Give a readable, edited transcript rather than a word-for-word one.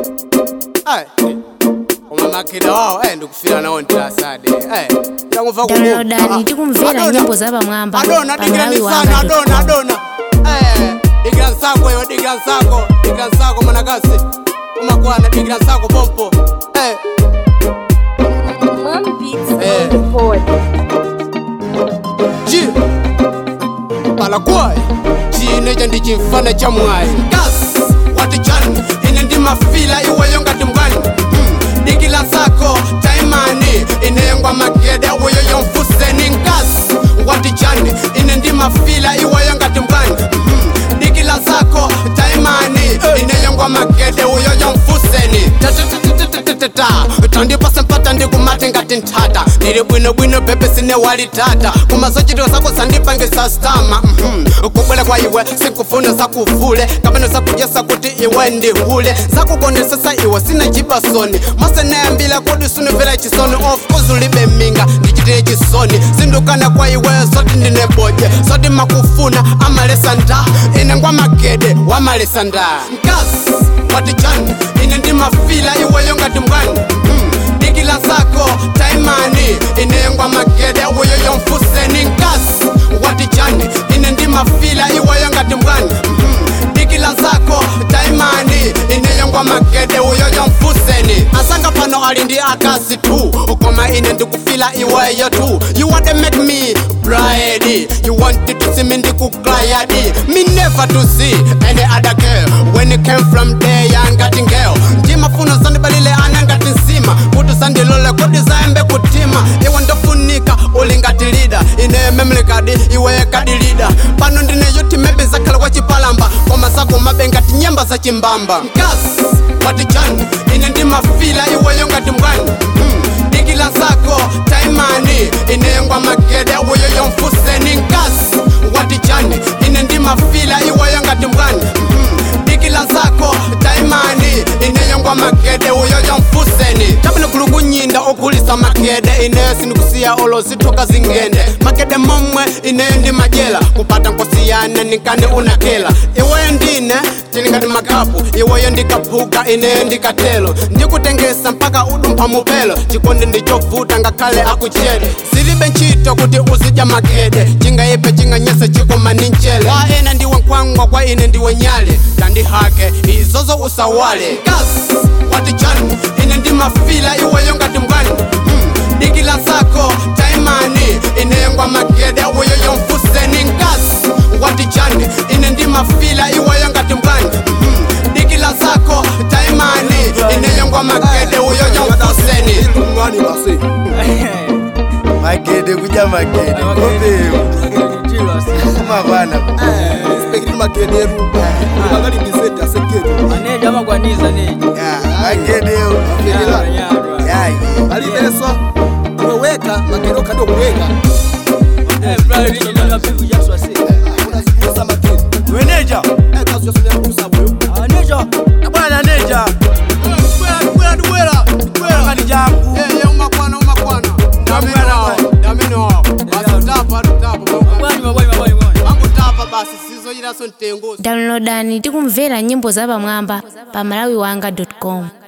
Umamakida wao ndikufira nawo ntasade ndakuva downloadani tikumvera nyimbo za pamwamba adona digira nsako yo digira nsako manakasi umakwana digira nsako pompo Ji Pala kwai Chineja ndi chimfana cha mwai Gas Wati chani Ine ndi mafila iwe yonga timgani Digila sako Taimani Ine yongwa makede Uwe yonfuseni Gas Wati chani Ine ndi mafila iwe yonga timgani Digila sako Taimani Ine yongwa makede Uwe yonfuseni Tandi pasa mpata ndi kumate ngati ntata Niri bwino pepe sine wali tata Kumazochitiko sako sandipange sastama Kubwele kwa iwe sikufuna sakufule Kapeno sakujesa kuti iwe ndi hule Sakukone sasa iwe sina jibasoni Mase neambila kodi sunuvela chisoni Of course ulibe minga ndichitire chisoni Sindukana kwa iwe soti ndine boje Soti makufuna amalesa nda Ine ngwa magede wamalesa nda Nkas wati chani Ine ndi mafila iwe yonga timgani Digila sako taimani Ine yongwa magede uyo yonfuseni Nkas wati chani Ine ndi mafila iwe yonga timgani Digila sako taimani Ine yongwa magede uyo yonfuseni Asanga pano alindi akasi tu Ukoma ine ndikufila iwe yo tu You want to make me bride You wanted to see me ndikuklayadi Me never to see any other girl When you came from there young getting girl Njima funo sandi balile anangati nsima Kutu sandi lole kodi zaembe kutima Iwe ndofunika ulingati lida Ine memory card iwe kadi lida Pano ndine yuti mebe zakala kwa chipalamba Koma sako mabengati nyemba za chimbamba Nkas wati chani Ine ndi mafila iwe yongati mgani Digila sako taimani Ine yongwa magede uyo yonfuseni Nkas wati chani Ine ndi mafila iwe yongati mgani Digila sako taimani Ine yongwa magede uyo yonfuseni Tabile kulugu nyinda okulisa magede Ine sindikusia olo zitoka zingende Magede momwe ine ndi majela Kupata nkosiyane nikane unakela Iwe ndine tinikati makapu Iwe yondikapuka ine ndikatelo Ndikutengesa mpaka udumpa mupelo Chikondi ndichovuta ngakale akuchere Silibe nchito kuti uzija magede Chinga ipe chinga nyese chiko maninchele Kwa ine ndiwe nkwangwa kwa ine ndiwe nyale Tandi hake izozo usawale Gas wati chani ine ndi mafila iwe yongati mgani Digila sako taimani Ine yongwa magede uyo yonfuseni Nkas wati chani Ine ndi mafila iwe yongati mgani Digila sako taimani Ine yongwa magede uyo yonfuseni Mwani basi Magede kuja magede Kobeyo Kumabana Spekiti magede eru Magali bizeta sekeru Aneja magwaniza neja Magede eu Ali beso Kuweka magede kando kuweka brother nina bivu jaswa si Unasikiza magede Weneja Kazi yosule kusa wewe Aneja Bwana neja Kwela Kani jambu umakwana Damino Basi tapa Mabwani Mangu tapa basi sizo jiraso ntengozi downloadani tikumvera nyimbo za pamwamba pa malawiwanga.com